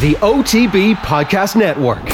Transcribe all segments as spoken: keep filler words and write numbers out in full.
the O T B Podcast Network.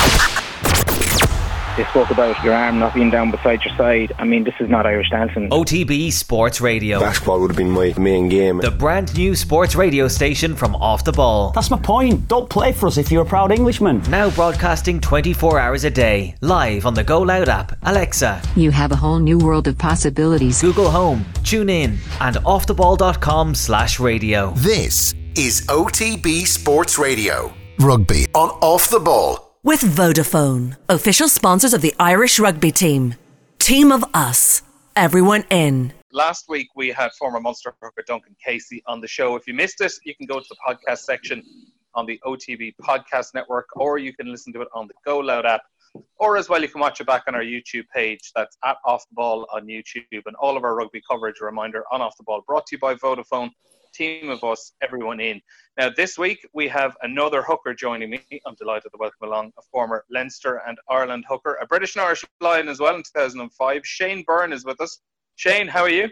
They spoke about your arm not being down beside your side. I mean, this is not Irish dancing. O T B Sports Radio. Basketball would have been my main game. The brand new sports radio station from Off the Ball. That's my point. Don't play for us if you're a proud Englishman. Now broadcasting twenty-four hours a day. Live on the Go Loud app, Alexa. You have a whole new world of possibilities. Google Home, tune in, and offtheball.com slash radio. This is O T B Sports Radio. Rugby on Off the Ball. With Vodafone, official sponsors of the Irish rugby team. Team of us. Everyone in. Last week we had former Munster hooker Duncan Casey on the show. If you missed it, you can go to the podcast section on the O T B Podcast Network, or you can listen to it on the Go Loud app, or as well you can watch it back on our YouTube page. That's at Off the Ball on YouTube, and all of our rugby coverage, a reminder, on Off the Ball, brought to you by Vodafone. Team of us, everyone in. Now this week we have another hooker joining me. I'm delighted to welcome along a former Leinster and Ireland hooker, a British and Irish Lion as well in two thousand five. Shane Byrne is with us. Shane, how are you?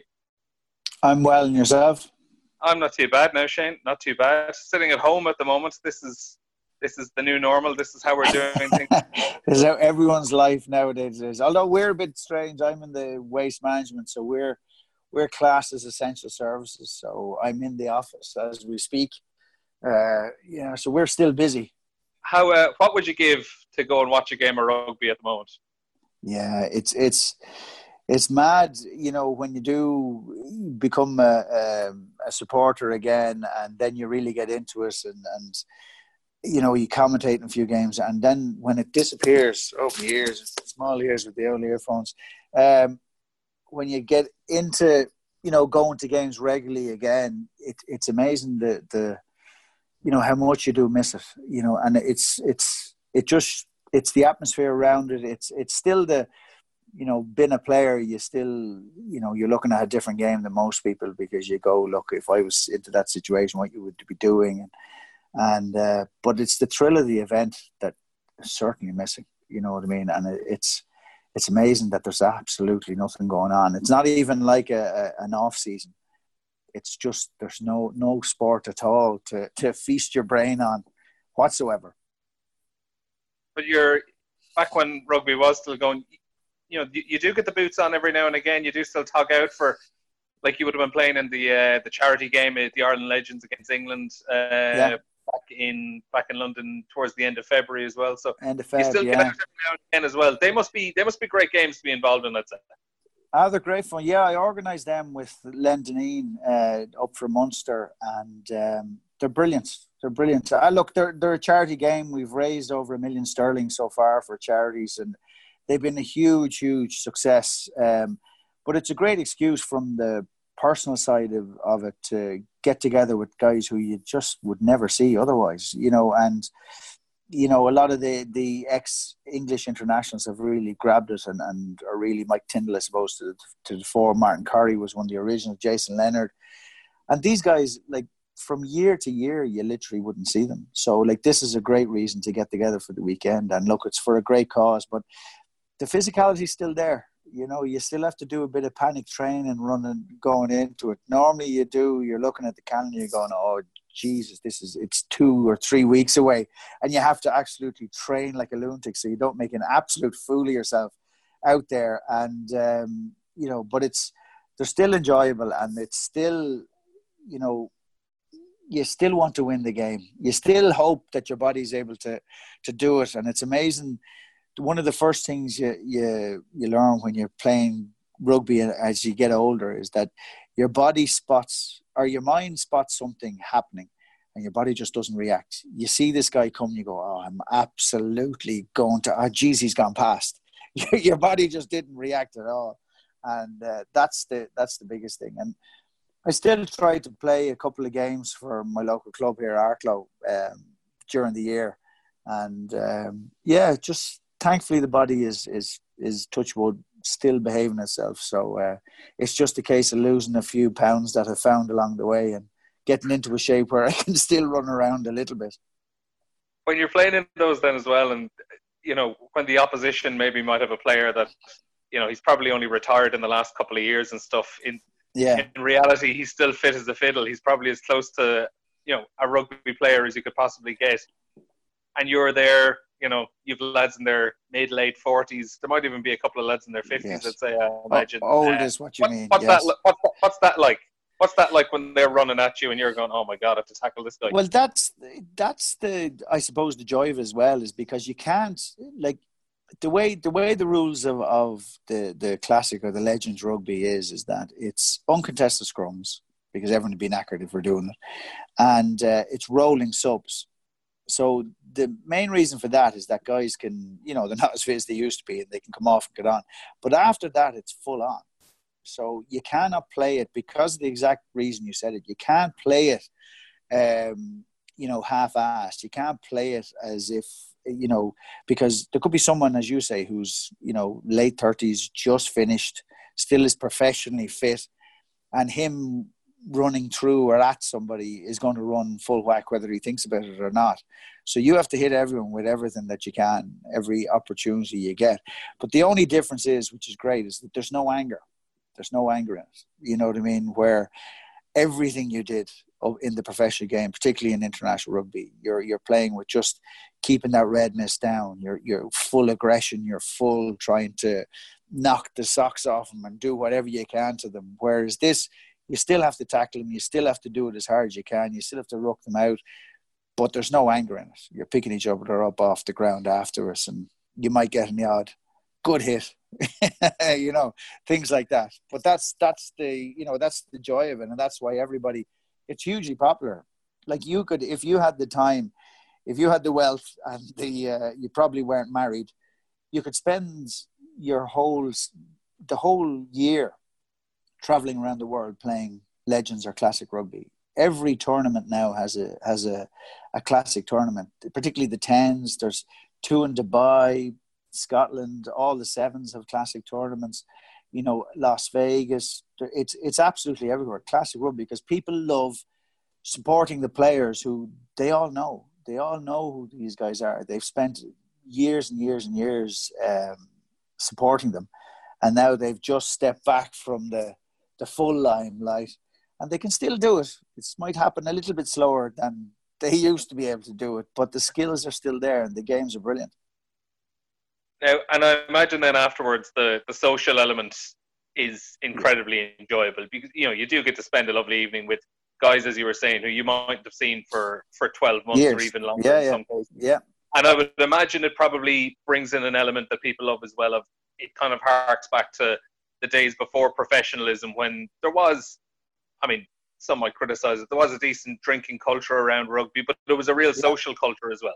I'm well, and yourself? I'm not too bad now, Shane. Not too bad. Sitting at home at the moment. This is this is the new normal. This is how we're doing things. This is how everyone's life nowadays is. Although we're a bit strange. I'm in the waste management, so we're We're classed as essential services, so I'm in the office as we speak. Uh, you know, so we're still busy. How? Uh, what would you give to go and watch a game of rugby at the moment? Yeah, it's it's it's mad. You know, when you do become a, a, a supporter again, and then you really get into it, and, and you know, you commentate in a few games, and then when it disappears over the years, small ears with the old earphones. Um, when you get into, you know, going to games regularly again, it, it's amazing the, the, you know, how much you do miss it, you know, and it's, it's, it just, it's the atmosphere around it. It's, it's still the, you know, being a player, you still, you know, you're looking at a different game than most people because you go, look, if I was into that situation, what you would be doing. And, and uh, but it's the thrill of the event that is certainly missing, you know what I mean? And it, it's, It's amazing that there's absolutely nothing going on. It's not even like a, a, an off season. It's just there's no no sport at all to, to feast your brain on whatsoever. But you're back when rugby was still going. You know, you, you do get the boots on every now and again. You do still tug out for, like you would have been playing in the uh, the charity game at the Ireland Legends against England. Uh, yeah. Back in back in London towards the end of February as well. So end of Feb, you still yeah. get out every now and again as well. They must be they must be great games to be involved in. I'd say. Ah, they're great fun. Yeah, I organised them with Len Deneen uh, up for Munster, and um, they're brilliant. They're brilliant. I look, they're they're a charity game. We've raised over a million sterling so far for charities, and they've been a huge, huge success. Um, but it's a great excuse from the personal side of, of it to get together with guys who you just would never see otherwise, you know, and, you know, a lot of the, the ex-English internationals have really grabbed it and, and are really Mike Tyndall, I suppose, to, to the fore. Martin Curry was one of the originals, Jason Leonard. And these guys, like, from year to year, you literally wouldn't see them. So, like, this is a great reason to get together for the weekend. And, look, it's for a great cause, but the physicality is still there. You know, you still have to do a bit of panic training running, going into it. Normally you do, you're looking at the calendar, you're going, oh, Jesus, this is, it's two or three weeks away. And you have to absolutely train like a lunatic so you don't make an absolute fool of yourself out there. And, um, you know, but it's, they're still enjoyable, and it's still, you know, you still want to win the game. You still hope that your body's able to, to do it. And it's amazing. One of the first things you, you you learn when you're playing rugby as you get older is that your body spots, or your mind spots something happening, and your body just doesn't react. You see this guy come, you go, oh, I'm absolutely going to, oh, geez, he's gone past. Your body just didn't react at all. And uh, that's the that's the biggest thing. And I still try to play a couple of games for my local club here, Arklow, um, during the year. And um, yeah, just thankfully the body is is is touch wood still behaving itself. So uh, it's just a case of losing a few pounds that I found along the way and getting into a shape where I can still run around a little bit. When you're playing in those then as well, and you know, when the opposition maybe might have a player that, you know, he's probably only retired in the last couple of years and stuff, in yeah. in reality he's still fit as a fiddle. He's probably as close to, you know, a rugby player as you could possibly get. and you're there, you know, you've lads in their mid, late forties. There might even be a couple of lads in their fifties, yes. I'd say, I imagine. O- old uh, is what you what, mean, what's, yes. that, what's, what's that like? What's that like when they're running at you and you're going, oh my God, I have to tackle this guy? Well, that's, that's the, I suppose, the joy of it as well, is because you can't, like, the way the way the rules of, of the, the classic or the Legends rugby is, is that it's uncontested scrums, because everyone would be knackered if we're doing it. And uh, it's rolling subs. So the main reason for that is that guys can, you know, they're not as fit as they used to be and they can come off and get on. But after that, it's full on. So you cannot play it because of the exact reason you said it. You can't play it, um, you know, half-assed. You can't play it as if, you know, because there could be someone, as you say, who's, you know, late thirties, just finished, still is professionally fit, and him running through or at somebody is going to run full whack whether he thinks about it or not. So you have to hit everyone with everything that you can, every opportunity you get. But the only difference is, which is great, is that there's no anger. There's no anger in it. You know what I mean? Where everything you did in the professional game, particularly in international rugby, you're you're playing with just keeping that redness down. You're you're full aggression. You're full trying to knock the socks off them and do whatever you can to them. Whereas this, you still have to tackle them. You still have to do it as hard as you can. You still have to ruck them out. But there's no anger in it. You're picking each other up off the ground afterwards, and you might get an odd good hit, you know, things like that. But that's that's the, you know, that's the joy of it, and that's why everybody, it's hugely popular. Like, you could, if you had the time, if you had the wealth, and the uh, you probably weren't married, you could spend your whole the whole year traveling around the world playing Legends or classic rugby. Every tournament now has a has a, a classic tournament, particularly the tens. There's two in Dubai, Scotland, all the sevens have classic tournaments, you know, Las Vegas. It's it's absolutely everywhere, classic rugby, because people love supporting the players who they all know. They all know who these guys are. They've spent years and years and years um, supporting them. And now they've just stepped back from the, the full limelight, and they can still do it. It might happen a little bit slower than they used to be able to do it, but the skills are still there and the games are brilliant. Now, and I imagine then afterwards the, the social element is incredibly enjoyable, because, you know, you do get to spend a lovely evening with guys, as you were saying, who you might have seen for, for twelve months Years. Or even longer yeah, in yeah. some cases. Yeah. And I would imagine it probably brings in an element that people love as well. Of it kind of harks back to the days before professionalism, when there was, I mean, some might criticise it, there was a decent drinking culture around rugby, but there was a real yeah. social culture as well.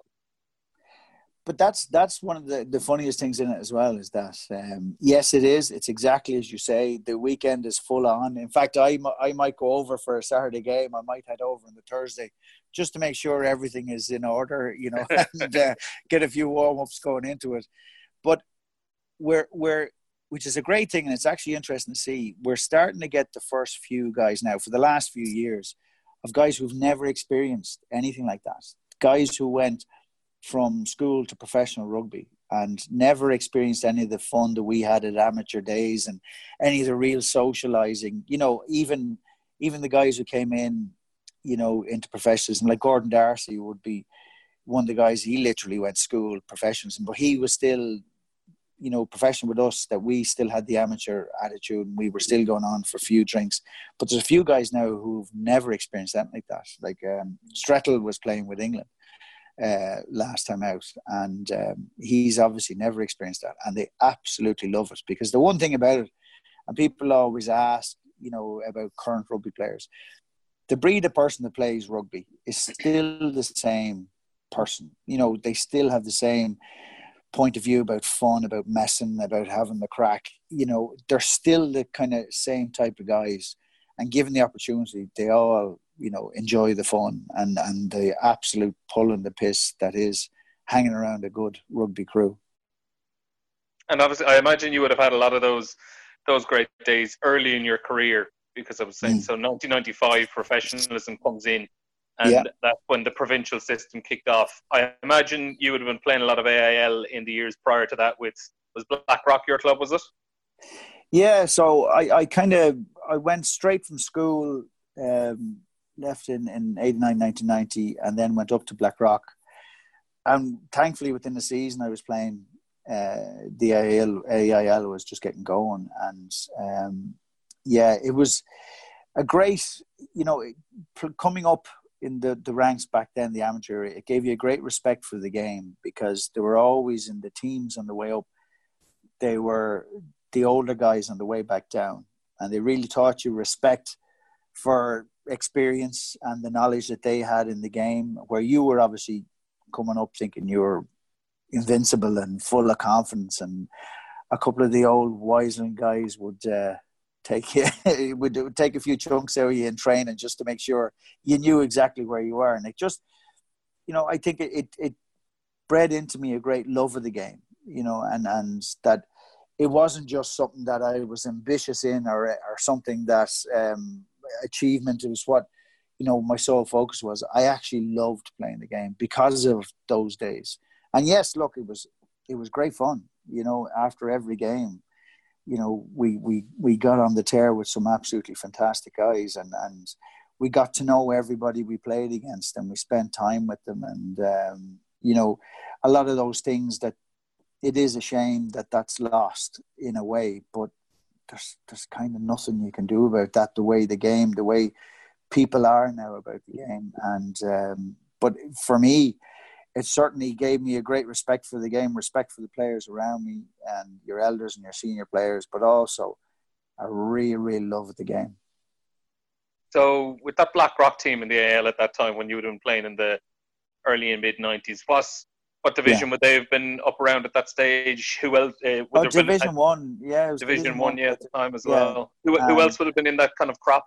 But that's that's one of the, the funniest things in it as well, is that, um, yes, it is. It's exactly as you say. The weekend is full on. In fact, I, I might go over for a Saturday game. I might head over on the Thursday just to make sure everything is in order, you know, and uh, get a few warm-ups going into it. But we're, we're, which is a great thing, and it's actually interesting to see, we're starting to get the first few guys now, for the last few years, of guys who've never experienced anything like that. Guys who went from school to professional rugby and never experienced any of the fun that we had at amateur days and any of the real socializing. You know, even even the guys who came in, you know, into professionalism, like Gordon Darcy would be one of the guys. He literally went school professionalism, but he was still, you know, professional with us, that we still had the amateur attitude and we were still going on for a few drinks. But there's a few guys now who've never experienced that like that. Like um, Strettle was playing with England uh last time out, and um, he's obviously never experienced that, and they absolutely love it. Because the one thing about it, and people always ask, you know, about current rugby players, the breed of person that plays rugby is still the same person. You know, they still have the same point of view about fun, about messing, about having the crack. You know, they're still the kind of same type of guys, and given the opportunity, they all, you know, enjoy the fun and, and the absolute pull and the piss that is hanging around a good rugby crew. And obviously, I imagine you would have had a lot of those those great days early in your career, because I was saying, mm. so nineteen ninety-five, professionalism comes in, and yeah. that's when the provincial system kicked off. I imagine you would have been playing a lot of A I L in the years prior to that. With, was Blackrock your club, was it? Yeah, so I, I kind of, I went straight from school, um, left in, in eighty-nine, nineteen ninety, and then went up to Blackrock. and thankfully within the season I was playing, uh, the A I L, A I L was just getting going, and um, yeah, it was a great, you know, coming up in the, the ranks back then, the amateur, it gave you a great respect for the game, because they were always in the teams on the way up. They were the older guys on the way back down, and they really taught you respect for experience and the knowledge that they had in the game, where you were obviously coming up thinking you were invincible and full of confidence, and a couple of the old Wiseland guys would uh, take you, would, would take a few chunks out of you in training just to make sure you knew exactly where you were. And it just, you know, I think it, it, it bred into me a great love of the game, you know, and, and that it wasn't just something that I was ambitious in, or or something that um, achievement. It was what, you know, my sole focus was. I actually loved playing the game because of those days. And yes, look, it was it was great fun. You know, after every game, you know, we we we got on the tear with some absolutely fantastic guys, and and we got to know everybody we played against, and we spent time with them, and um, you know, a lot of those things that it is a shame that that's lost in a way, but there's there's kind of nothing you can do about that. The way the game, the way people are now about the game, and um, but for me, it certainly gave me a great respect for the game, respect for the players around me, and your elders and your senior players, but also a real, real love of the game. So with that Blackrock team in the A I L at that time, when you would have been playing in the early and mid nineties, what what division yeah. would they have been up around at that stage? Who else? Uh, would oh, Division been, One, yeah, it was Division, division One, yeah, at the time as yeah. well. Who, who um, else would have been in that kind of crop?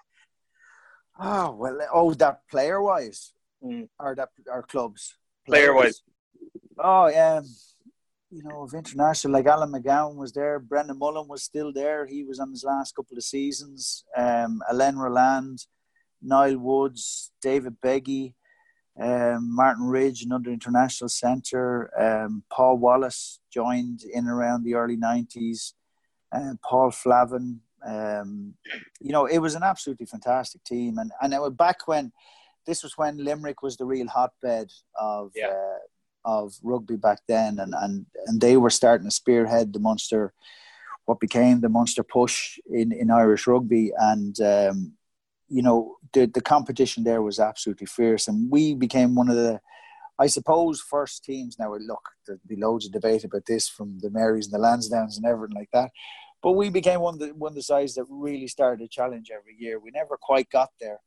Oh well, oh that player wise, mm. or that our clubs player wise. Oh yeah, you know, of international, like Alan McGowan was there, Brendan Mullen was still there. He was on his last couple of seasons. Um, Alain Roland, Niall Woods, David Beggy. Um, Martin Ridge, another international centre. Um, Paul Wallace joined in around the early nineties. Uh, Paul Flavin. Um, you know, it was an absolutely fantastic team. And, and it was back when, this was when Limerick was the real hotbed of yeah. uh, of rugby back then. And, and, and they were starting to spearhead the Munster, what became the Munster push in, in Irish rugby. And, um, you know, the the competition there was absolutely fierce, and we became one of the, I suppose, first teams. Now, look, there'd be loads of debate about this from the Marys and the Lansdowns and everything like that, but we became one of the one of the sides that really started to challenge every year. We never quite got there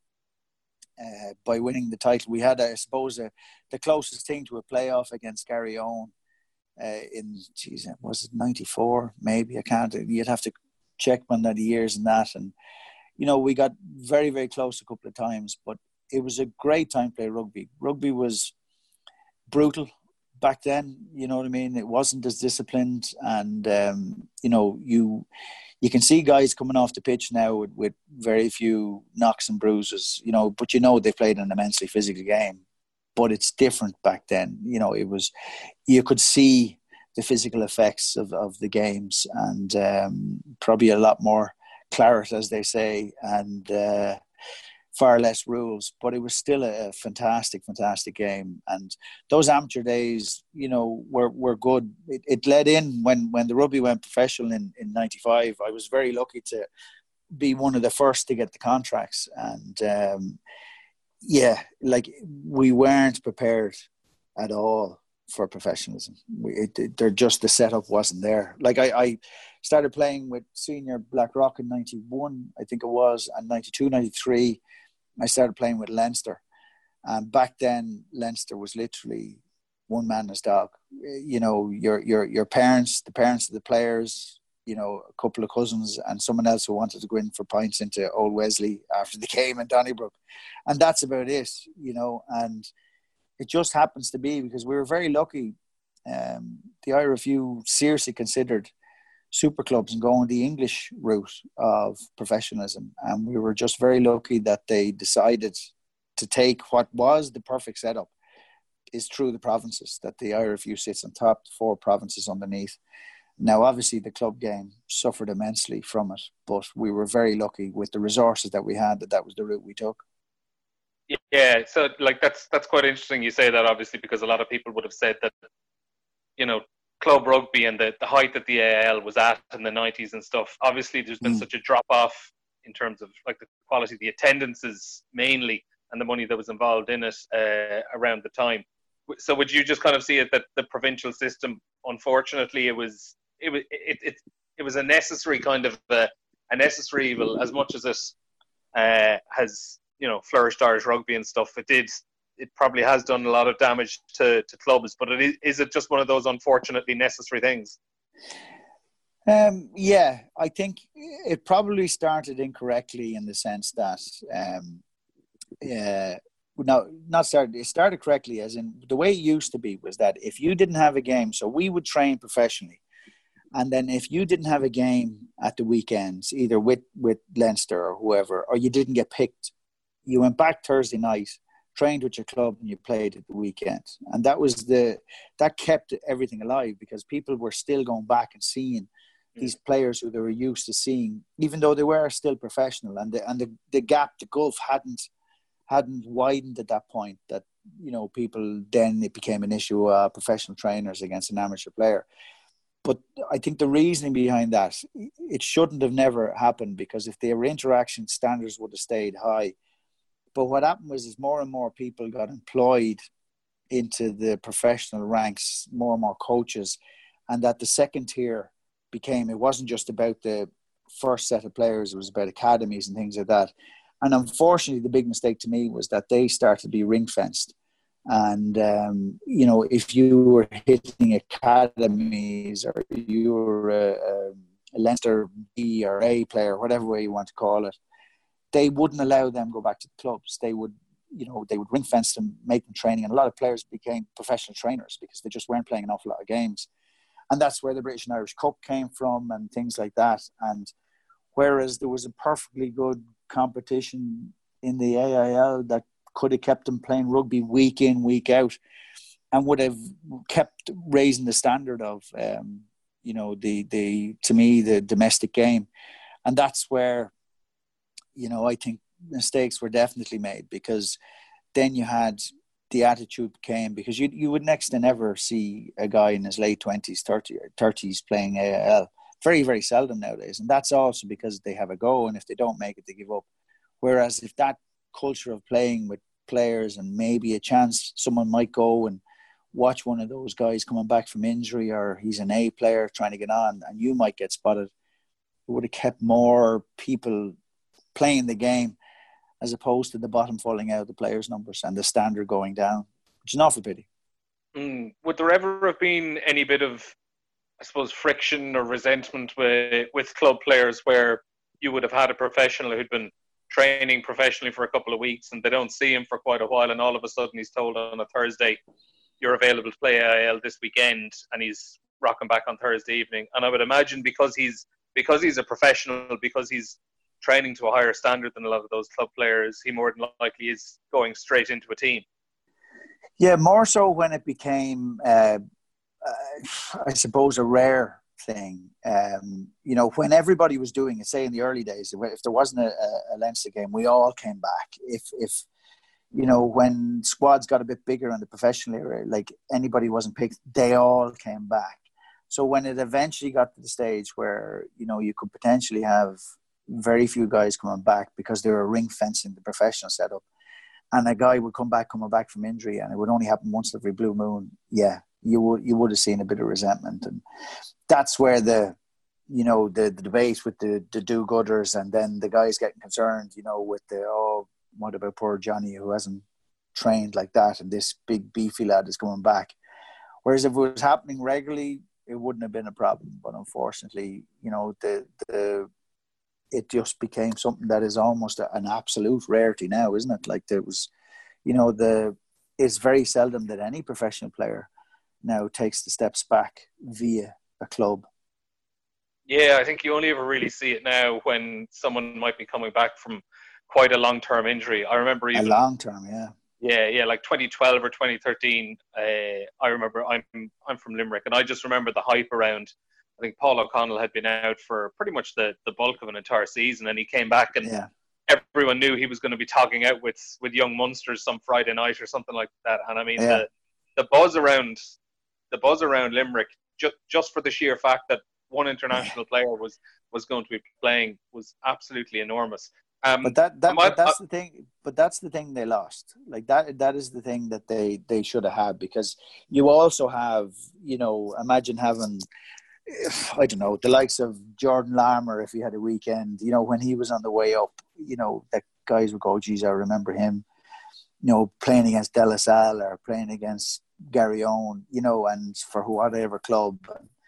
uh, by winning the title. We had, I suppose, a, the closest thing to a playoff against Garryowen uh, in, geez, was it ninety-four? Maybe, I can't. You'd have to check one of the years and that, and. You know, we got very, very close a couple of times, but it was a great time to play rugby. Rugby was brutal back then, you know what I mean? It wasn't as disciplined, and, um, you know, you you can see guys coming off the pitch now with, with very few knocks and bruises, you know, but you know they played an immensely physical game. But it's different back then. You know, it was, you could see the physical effects of, of the games, and um, probably a lot more claret, as they say, and uh, far less rules, but it was still a fantastic, fantastic game. And those amateur days, you know, were were good. It, it led in when, when the rugby went professional in, in ninety-five. I was very lucky to be one of the first to get the contracts. And um, yeah, like we weren't prepared at all for professionalism. We, it, it, they're just, the setup wasn't there. Like I, I started playing with senior Blackrock in ninety-one, I think it was, and ninety-two, ninety-three, I started playing with Leinster. And back then, Leinster was literally one man's dog. You know, your your your parents, the parents of the players, you know, a couple of cousins, and someone else who wanted to go in for pints into Old Wesley after the game in Donnybrook. And that's about it, you know, and it just happens to be because we were very lucky. Um, the I R F U seriously considered super clubs and going the English route of professionalism. And we were just very lucky that they decided to take what was the perfect setup is through the provinces, that the I R F U sits on top, four provinces underneath. Now, obviously, the club game suffered immensely from it, but we were very lucky with the resources that we had that that was the route we took. Yeah, so like that's that's quite interesting you say that, obviously, because a lot of people would have said that, you know, club rugby and the, the height that the A I L was at in the nineties and stuff, obviously there's been mm. such a drop off in terms of like the quality, the attendances mainly, and the money that was involved in it uh, around the time. So would you just kind of see it that the provincial system, unfortunately, it was it was it it, it was a necessary kind of uh, a necessary evil, as much as it uh, has, you know, flourished Irish rugby and stuff. It did. It probably has done a lot of damage to, to clubs, but it is, is it just one of those unfortunately necessary things? Um, yeah, I think it probably started incorrectly in the sense that, um, uh, no, not started, it started correctly as in the way it used to be was that if you didn't have a game, so we would train professionally, and then if you didn't have a game at the weekends, either with, with Leinster or whoever, or you didn't get picked, you went back Thursday night, trained with your club, and you played at the weekend. And that was the that kept everything alive, because people were still going back and seeing these players who they were used to seeing, even though they were still professional, and the and the, the gap, the gulf hadn't hadn't widened at that point, that, you know, people, then it became an issue, uh, professional trainers against an amateur player. But I think the reasoning behind that, it shouldn't have never happened, because if their interaction standards would have stayed high. But what happened was is more and more people got employed into the professional ranks, more and more coaches, and that the second tier became, it wasn't just about the first set of players, it was about academies and things like that. And unfortunately, the big mistake to me was that they started to be ring-fenced. And, um, you know, if you were hitting academies, or you were a, a Leinster B or A player, whatever way you want to call it, they wouldn't allow them go back to the clubs. They would, you know, they would ring fence them, make them training. And a lot of players became professional trainers because they just weren't playing an awful lot of games. And that's where the British and Irish Cup came from and things like that. And whereas there was a perfectly good competition in the A I L that could have kept them playing rugby week in, week out, and would have kept raising the standard of, um, you know, the, the, to me, the domestic game. And that's where, you know, I think mistakes were definitely made, because then you had the attitude came, because you you would next to never see a guy in his late twenties, thirties playing A I L. Very, very seldom nowadays. And that's also because they have a go, and if they don't make it, they give up. Whereas if that culture of playing with players and maybe a chance someone might go and watch one of those guys coming back from injury, or he's an A player trying to get on, and you might get spotted, it would have kept more people playing the game, as opposed to the bottom falling out of the players' numbers and the standard going down, which is an awful pity. Mm. Would there ever have been any bit of, I suppose, friction or resentment with, with club players, where you would have had a professional who'd been training professionally for a couple of weeks and they don't see him for quite a while, and all of a sudden he's told on a Thursday, you're available to play A I L this weekend, and he's rocking back on Thursday evening? And I would imagine because he's because he's a professional, because he's training to a higher standard than a lot of those club players, he more than likely is going straight into a team. Yeah, more so when it became, uh, uh, I suppose, a rare thing. Um, you know, when everybody was doing it, say in the early days, if there wasn't a, a Leinster game, we all came back. If, if you know, when squads got a bit bigger in the professional era, like anybody wasn't picked, they all came back. So when it eventually got to the stage where, you know, you could potentially have very few guys coming back because they were ring fencing the professional setup, and a guy would come back coming back from injury, and it would only happen once every blue moon, yeah, you would you would have seen a bit of resentment. And that's where the, you know, the, the debate with the, the do-gooders, and then the guys getting concerned, you know, with the, oh, what about poor Johnny who hasn't trained like that, and this big beefy lad is coming back. Whereas if it was happening regularly, it wouldn't have been a problem. But unfortunately, you know, the the it just became something that is almost a, an absolute rarity now, isn't it? Like there was, you know, the it's very seldom that any professional player now takes the steps back via a club. Yeah, I think you only ever really see it now when someone might be coming back from quite a long-term injury. I remember even... A long-term, yeah. Yeah, yeah, like twenty twelve or twenty thirteen, uh, I remember, I'm I'm from Limerick, and I just remember the hype around, I think Paul O'Connell had been out for pretty much the, the bulk of an entire season, and he came back and yeah. everyone knew he was going to be togging out with, with young Munsters some Friday night or something like that. And I mean, yeah. the, the buzz around the buzz around Limerick, just, just for the sheer fact that one international player was, was going to be playing, was absolutely enormous. Um, but that, that my, but that's uh, the thing. But that's the thing they lost. Like that. That is the thing that they, they should have had, because you also have, you know, imagine having, I don't know, the likes of Jordan Larmour if he had a weekend. You know, when he was on the way up, you know, that guys would go, "Geez, I remember him." You know, playing against De La Salle or playing against Gary Owen. You know, and for whatever club.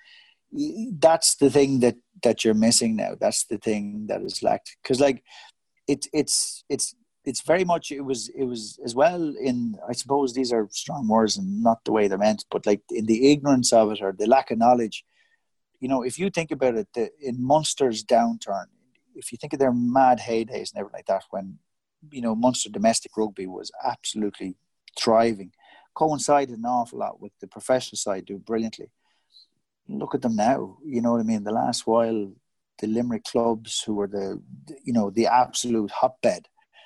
That's the thing that, that you're missing now. That's the thing that is lacked. Because like. It, it's it's it's very much it was it was as well in, I suppose these are strong words and not the way they're meant, but like in the ignorance of it or the lack of knowledge. You know, if you think about it, the, in Munster's downturn, if you think of their mad heydays and everything like that, when, you know, Munster domestic rugby was absolutely thriving, coincided an awful lot with the professional side doing brilliantly. Look at them now. You know what I mean? The last while. The Limerick clubs, who were the, you know, the absolute hotbed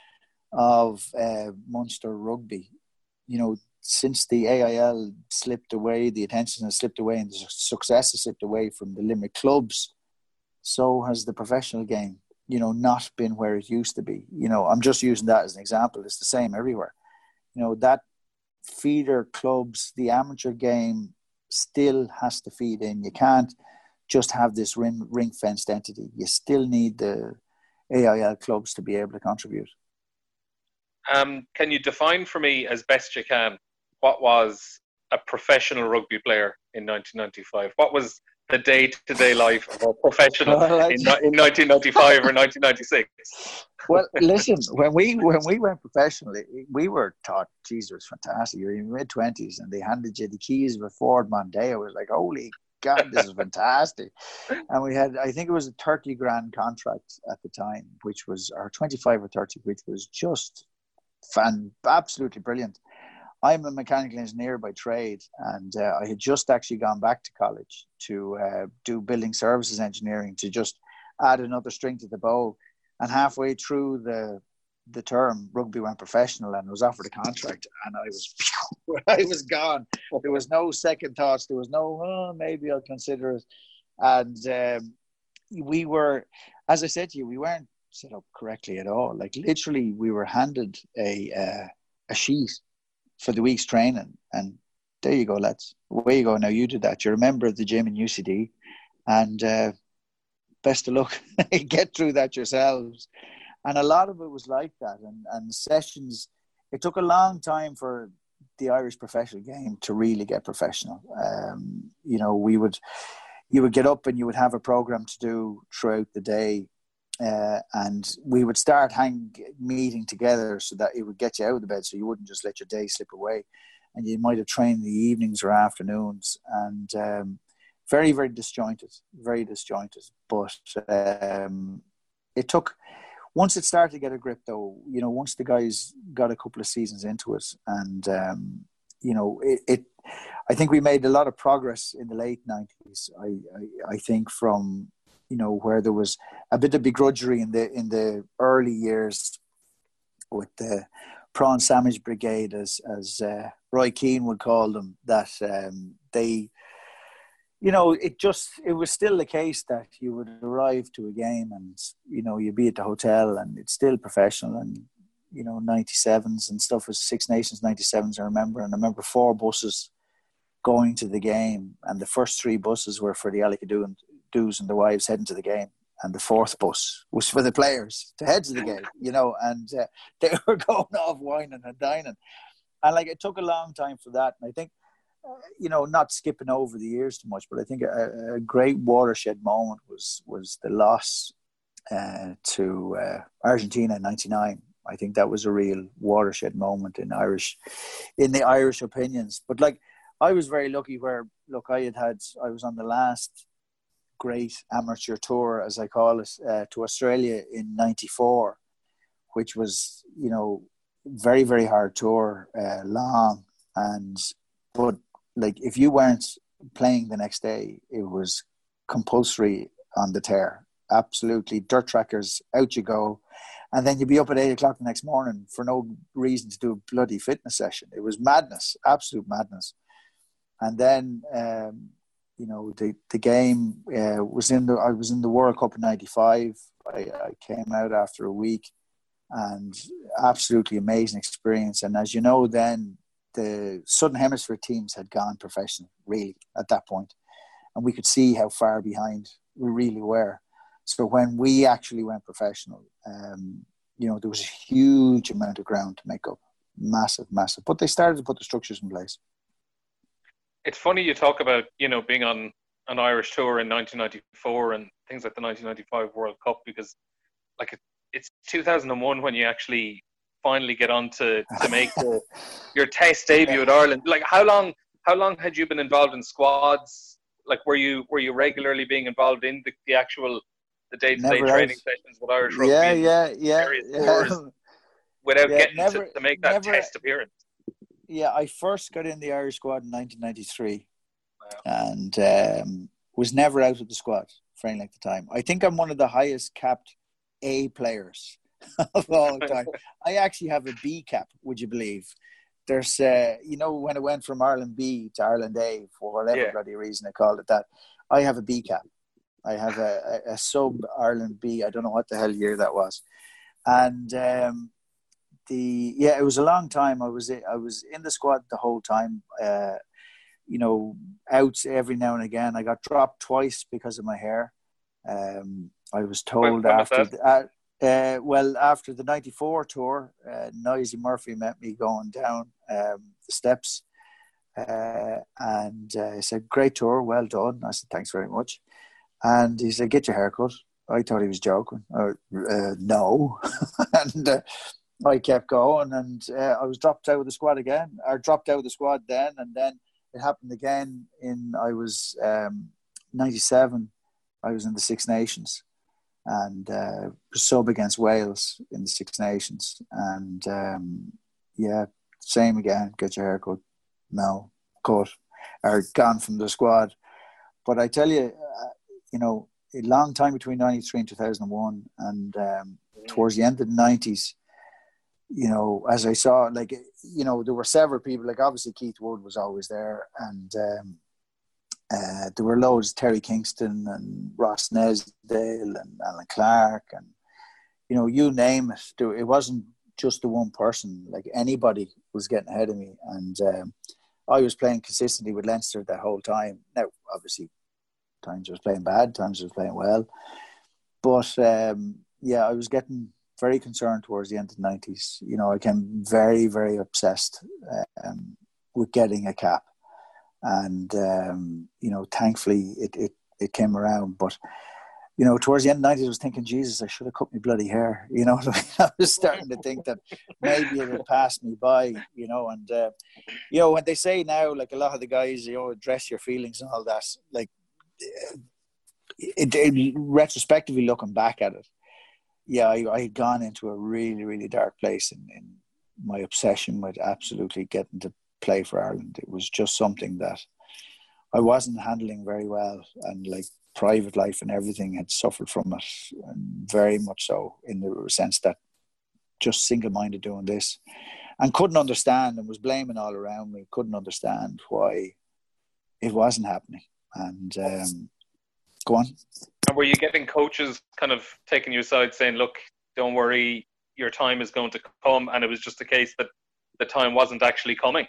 of uh, Munster rugby, you know, since the A I L slipped away, the attention has slipped away and the success has slipped away from the Limerick clubs, so has the professional game, you know, not been where it used to be. You know, I'm just using that as an example. It's the same everywhere. You know, that feeder clubs, the amateur game still has to feed in. You can't just have this ring, ring-fenced entity. You still need the A I L clubs to be able to contribute. Um, can you define for me, as best you can, what was a professional rugby player in nineteen ninety-five? What was the day-to-day life of a professional well, in, in nineteen ninety-five or nineteen ninety-six? Well, listen, when we when we went professional, we were taught, geez, it was fantastic. You're in your mid-twenties and they handed you the keys of a Ford Mondeo. It was like, holy God, this is fantastic. And we had, I think it was a thirty grand contract at the time, which was, or twenty-five or thirty, which was just fan, absolutely brilliant. I'm a mechanical engineer by trade, and uh, I had just actually gone back to college to uh, do building services engineering, to just add another string to the bow. And halfway through the the term, rugby went professional and was offered a contract, and I was I was gone. There was no second thoughts. There was no, oh, maybe I'll consider it. And um, we were, as I said to you, we weren't set up correctly at all. Like literally, we were handed a uh, a sheet for the week's training, and there you go, lads. Away you go. Now you did that. You're a member of the gym in U C D, and uh, best of luck. Get through that yourselves. And a lot of it was like that. And, and sessions, it took a long time for the Irish professional game to really get professional. Um, you know, we would, you would get up and you would have a program to do throughout the day. Uh, and we would start hang, meeting together so that it would get you out of the bed, so you wouldn't just let your day slip away. And you might have trained in the evenings or afternoons. And um, very, very disjointed, very disjointed. But um, it took... Once it started to get a grip, though, you know, once the guys got a couple of seasons into it, and, um, you know, it, it, I think we made a lot of progress in the late nineties. I, I, I think from, you know, where there was a bit of begrudgery in the in the early years with the prawn sandwich brigade, as as uh, Roy Keane would call them, that um, they. You know, it just, it was still the case that you would arrive to a game and, you know, you'd be at the hotel and it's still professional, and, you know, ninety-sevens and stuff was Six Nations ninety-sevens, I remember. And I remember four buses going to the game, and the first three buses were for the Alec-a-Doos and the wives heading to the game. And the fourth bus was for the players to head to the game, you know, and uh, they were going off whining and dining. And like, it took a long time for that. And I think, you know, not skipping over the years too much, but I think a, a great watershed moment was was the loss uh, to uh, Argentina in ninety-nine. I think that was a real watershed moment in Irish, in the Irish opinions. But like, I was very lucky where, look, I had had, I was on the last great amateur tour, as I call it, uh, to Australia in ninety-four, which was, you know, very, very hard tour, uh, long, and, but like, if you weren't playing the next day, it was compulsory on the tear. Absolutely. Dirt trackers, out you go. And then you'd be up at eight o'clock the next morning for no reason to do a bloody fitness session. It was madness, absolute madness. And then, um, you know, the the game uh, was in the. I was in the World Cup in ninety-five. I, I came out after a week, and absolutely amazing experience. And as you know, then the Southern Hemisphere teams had gone professional, really, at that point, and we could see how far behind we really were. So when we actually went professional, um, you know, there was a huge amount of ground to make up, massive, massive. But they started to put the structures in place. It's funny you talk about, you know, being on an Irish tour in nineteen ninety-four and things like the nineteen ninety-five World Cup, because like it, it's two thousand one when you actually finally get on to, to make the, your test debut at Ireland. Like how long how long had you been involved in squads? Like were you were you regularly being involved in the, the actual the day-to-day never training out. sessions with Irish rugby? Yeah, yeah, yeah. yeah. Without yeah, getting never, to, to make that never, test appearance. Yeah, I first got in the Irish squad in nineteen ninety-three. Wow. And um, was never out of the squad for any length of time. I think I'm one of the highest capped A players of all time. I actually have a B cap, would you believe? There's, uh, you know, when it went from Ireland B to Ireland A, for whatever yeah. bloody reason they called it that, I have a B cap. I have a, a, a sub Ireland B. I don't know what the hell year that was. And um, the yeah, it was a long time. I was I was in the squad the whole time. Uh, you know, out every now and again. I got dropped twice because of my hair. Um, I was told when, when after, the, uh, uh, well, after the ninety-four tour, uh, Noisy Murphy met me going down um, the steps. Uh, and uh, he said, great tour, well done. I said, thanks very much. And he said, get your hair cut. I thought he was joking. Uh, uh, no. and uh, I kept going, and uh, I was dropped out of the squad again. I dropped out of the squad then, and then it happened again in, I was um, ninety-seven, I was in the Six Nations, and uh, sub against Wales in the Six Nations. And um, yeah, same again, get your hair cut. No, cut, or gone from the squad. But I tell you, uh, you know, a long time between ninety-three and two thousand one, and um, towards the end of the nineties, you know, as I saw, like, you know, there were several people, like obviously Keith Wood was always there, and um, uh, there were loads, Terry Kingston and Ross Nesdale and Alan Clark, and, you know, you name it. There, it wasn't just the one person, like anybody was getting ahead of me. And um, I was playing consistently with Leinster that whole time. Now, obviously, times I was playing bad, times I was playing well. But, um, yeah, I was getting very concerned towards the end of the nineties. You know, I became very, very obsessed um, with getting a cap. And, um, you know, thankfully it, it, it came around. But, you know, towards the end of the nineties, I was thinking, Jesus, I should have cut my bloody hair. You know what I mean? I was starting to think that maybe it would pass me by, you know. And, uh, you know, when they say now, like a lot of the guys, you know, address your feelings and all that, like, it, it, retrospectively looking back at it, yeah, I, I had gone into a really, really dark place in, in my obsession with absolutely getting to play for Ireland. It was just something that I wasn't handling very well, and like private life and everything had suffered from it, and very much so, in the sense that just single-minded doing this, and couldn't understand, and was blaming all around me, couldn't understand why it wasn't happening. And um, go on. And were you getting coaches kind of taking you aside saying, look, don't worry, your time is going to come, and it was just a case that the time wasn't actually coming?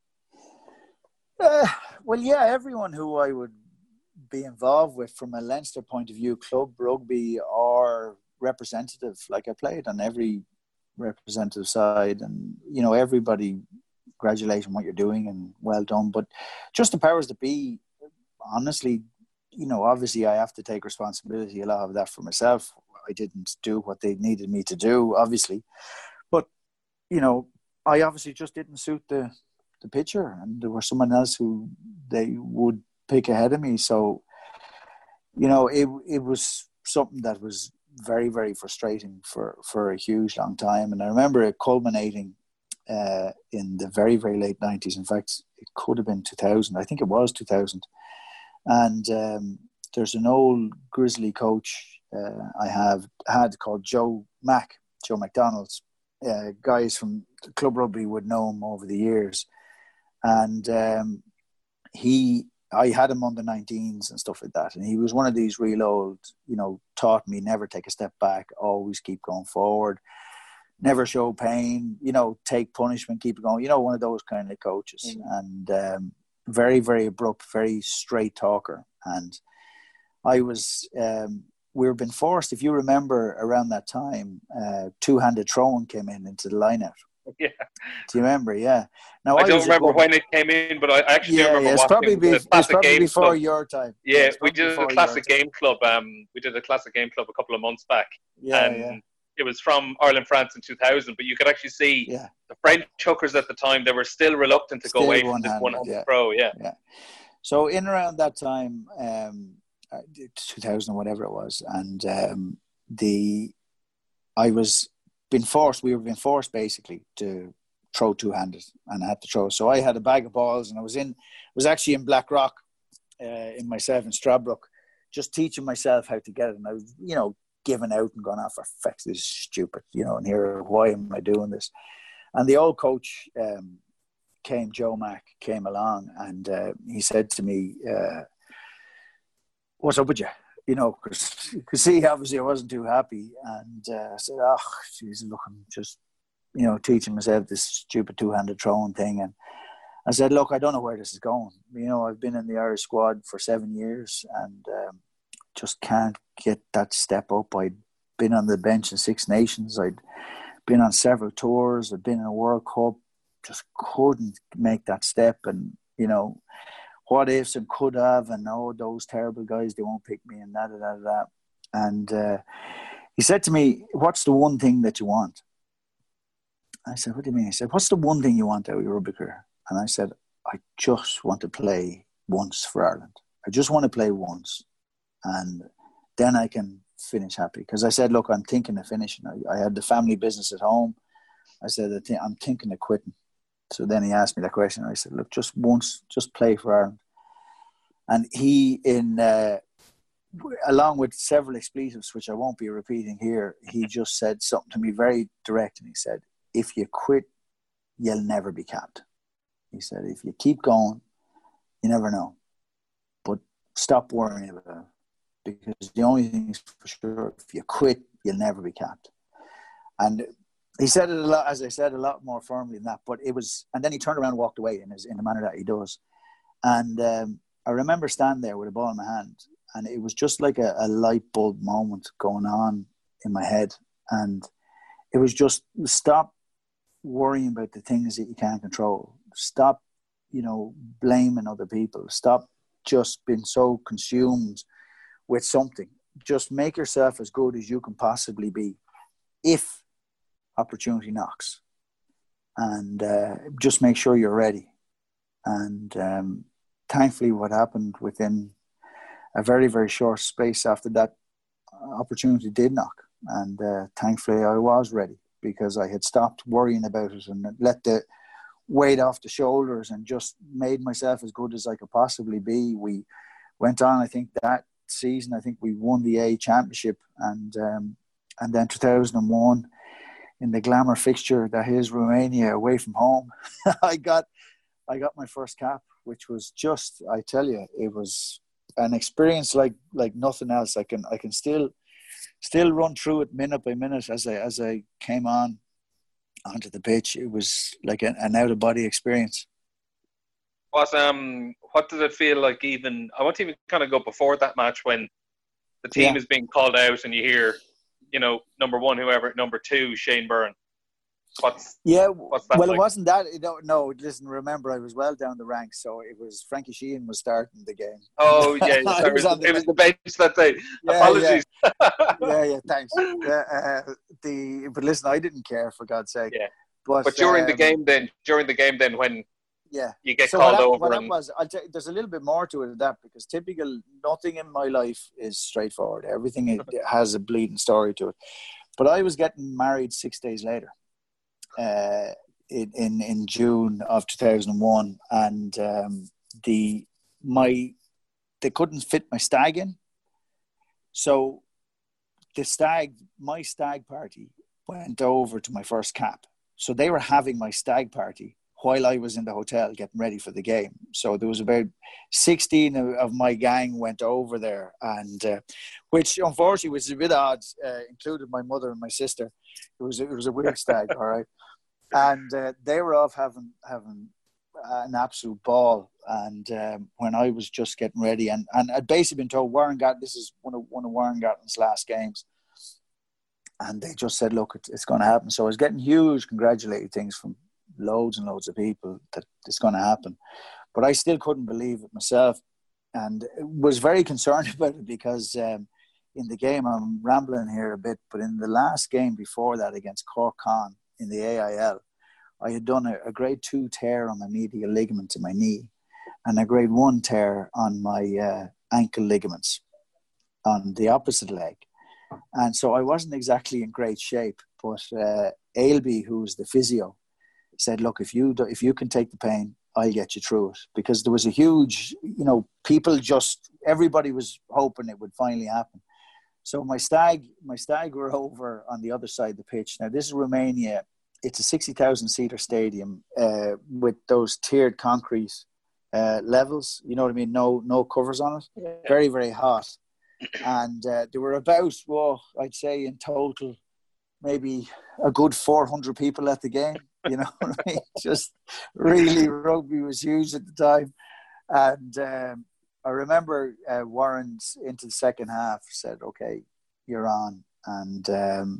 Uh, well, yeah, everyone who I would be involved with from a Leinster point of view, club rugby or representative, like I played on every representative side, and, you know, everybody congratulating what you're doing and well done. But just the powers that be, honestly, you know, obviously I have to take responsibility, a lot of that for myself. I didn't do what they needed me to do, obviously. But, you know, I obviously just didn't suit the, the picture, and there was someone else who they would pick ahead of me. So, you know, it it was something that was very, very frustrating for, for a huge long time. And I remember it culminating uh, in the very, very late nineties. In fact, it could have been two thousand. I think it was two thousand. And um, there's an old Grizzly coach uh, I have had called Joe Mack, Joe McDonald's. Uh, guys from club rugby would know him over the years, and um, he, I had him under nineteens and stuff like that, and he was one of these real old, you know, taught me never take a step back, always keep going forward, never show pain, you know, take punishment, keep it going, you know, one of those kind of coaches, mm. and um, very, very abrupt, very straight talker, and I was. Um, We've been forced, if you remember around that time, uh, two-handed throwing came in into the line-out. Yeah. Do you remember? Yeah. Now I, I don't remember good... when it came in, but I actually yeah, do remember yeah, it's watching probably be, the It's probably before club. your time. Yeah, yeah we did a classic game club. Um, we did a classic game club a couple of months back. Yeah, and yeah. It was from Ireland, France in two thousand, but you could actually see yeah. the French hookers at the time, they were still reluctant to still go away from this one-handed yeah. throw. Yeah. yeah. So in around that time, um, two thousand or whatever it was, and um, the I was been forced we were being forced basically to throw two-handed, and I had to throw, so I had a bag of balls, and I was in was actually in Blackrock uh, in myself in Stradbrook, just teaching myself how to get it, and I was, you know, giving out and going, off, oh, for fuck's this is stupid, you know, and here, why am I doing this? And the old coach um, came, Joe Mack came along, and uh, he said to me, uh, what's up with you? You know, because you could see obviously I wasn't too happy, and uh, I said, oh, geez, look, I'm just, you know, teaching myself this stupid two-handed throwing thing. And I said, look, I don't know where this is going. You know, I've been in the Irish squad for seven years and um, just can't get that step up. I'd been on the bench in Six Nations. I'd been on several tours. I'd been in a World Cup. Just couldn't make that step. And, you know, what ifs and could have, and oh, those terrible guys, they won't pick me, and da da da da. And uh, he said to me, what's the one thing that you want? I said, what do you mean? He said, what's the one thing you want out of your rugby career? And I said, I just want to play once for Ireland. I just want to play once. And then I can finish happy. Because I said, look, I'm thinking of finishing. I, I had the family business at home. I said, I'm thinking of quitting. So then he asked me that question. I said, look, just once, just play for Ireland. And he, in uh, along with several expletives, which I won't be repeating here, he just said something to me very direct. And he said, if you quit, you'll never be capped. He said, if you keep going, you never know. But stop worrying about it. Because the only thing is for sure, if you quit, you'll never be capped. And he said it a lot, as I said, a lot more firmly than that. But it was, and then he turned around and walked away in his, in the manner that he does. And um, I remember standing there with a ball in my hand, and it was just like a, a light bulb moment going on in my head. And it was just, stop worrying about the things that you can't control. Stop, you know, blaming other people. Stop just being so consumed with something. Just make yourself as good as you can possibly be if opportunity knocks, and uh, just make sure you're ready. And um, thankfully what happened within a very, very short space after that opportunity did knock, and uh, thankfully I was ready, because I had stopped worrying about it and let the weight off the shoulders and just made myself as good as I could possibly be. We went on, I think that season, I think we won the A championship, and um, and then two thousand one in the glamour fixture that is Romania away from home, I got I got my first cap, which was just, I tell you, it was an experience like like nothing else. I can I can still still run through it minute by minute as I as I came on onto the pitch. It was like an, an out of body experience. What um what did it feel like? Even I want to even kind of go before that match, when the team yeah. is being called out and you hear, you know, number one, whoever, number two, Shane Byrne. What's yeah? What's that well, like? It wasn't that. No, no. Listen, remember, I was well down the ranks, so it was Frankie Sheehan was starting the game. Oh yeah, sorry, it, was the, it was the bench that day. Yeah, Apologies. Yeah, yeah, yeah thanks. Yeah, uh, the but listen, I didn't care, for God's sake. Yeah. But, but during um, the game, then during the game, then when yeah, you get so called what that, over, what and that was, I'll tell you, there's a little bit more to it than that, because typical, nothing in my life is straightforward. Everything it has a bleeding story to it. But I was getting married six days later, uh, in, in in June of two thousand one, and um, the my they couldn't fit my stag in, so the stag, my stag party went over to my first cap. So they were having my stag party while I was in the hotel getting ready for the game. So there was about sixteen of, of my gang went over there, and uh, which unfortunately was a bit odd, uh, included my mother and my sister. It was, it was a weird stag, all right. And uh, they were off having having an absolute ball. And um, when I was just getting ready, and, and I'd basically been told Warren Gatland, this is one of one of Warren Gatland's last games, and they just said, look, it's, it's going to happen. So I was getting huge congratulatory things from loads and loads of people that it's going to happen, but I still couldn't believe it myself, and was very concerned about it because um, in the game, I'm rambling here a bit, but in the last game before that against Cork Con in the A I L, I had done a, a grade two tear on my medial ligament in my knee and a grade one tear on my uh, ankle ligaments on the opposite leg. And so I wasn't exactly in great shape, but uh, Ailby, who's the physio, said, look, if you do, if you can take the pain, I'll get you through it. Because there was a huge, you know, people just, everybody was hoping it would finally happen. So my stag, my stag were over on the other side of the pitch. Now, this is Romania. It's a sixty thousand seater stadium uh, with those tiered concrete uh, levels. You know what I mean? No, no covers on it. Yeah. Very, very hot. And uh, there were about, well, I'd say in total, maybe a good four hundred people at the game. You know what I mean? Just really, rugby was huge at the time. And um, I remember uh, Warren's into the second half said, okay, you're on. And um,